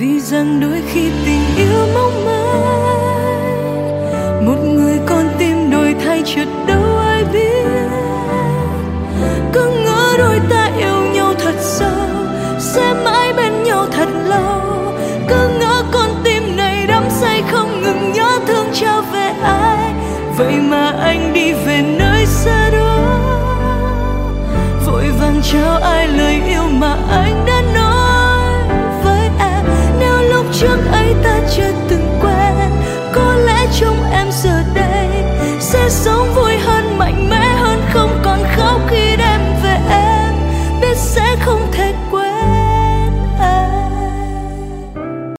Vì rằng đôi khi tình yêu mong manh, một người con tim đổi thay chợt đâu ai biết. Cứ ngỡ đôi ta yêu nhau thật sâu, sẽ mãi bên nhau thật lâu. Cứ ngỡ con tim này đắm say không ngừng nhớ thương trao về ai. Vậy mà anh đi về nơi xa đó, vội vàng trao ai lời yêu mà anh đã nói với em. Nếu lúc trước ấy ta chưa từng quen, có lẽ trong em giờ đây sẽ sống vui hơn